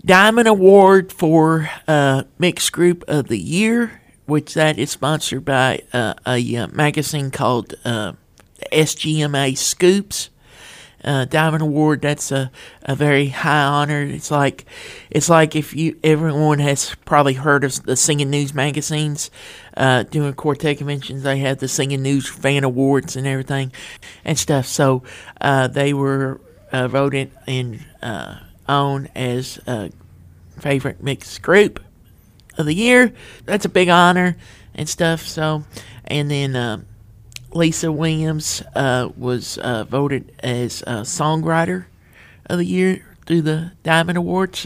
Diamond Award for Mixed Group of the Year, which that is sponsored by a magazine called SGMA Scoops. Diamond Award, that's a very high honor. It's like if everyone has probably heard of the Singing News magazines. During Quartet conventions, they had the Singing News fan awards and everything and stuff. So they were voted on as favorite mixed group of the year. That's a big honor and stuff. So, and then Lisa Williams was voted as Songwriter of the Year through the Diamond Awards.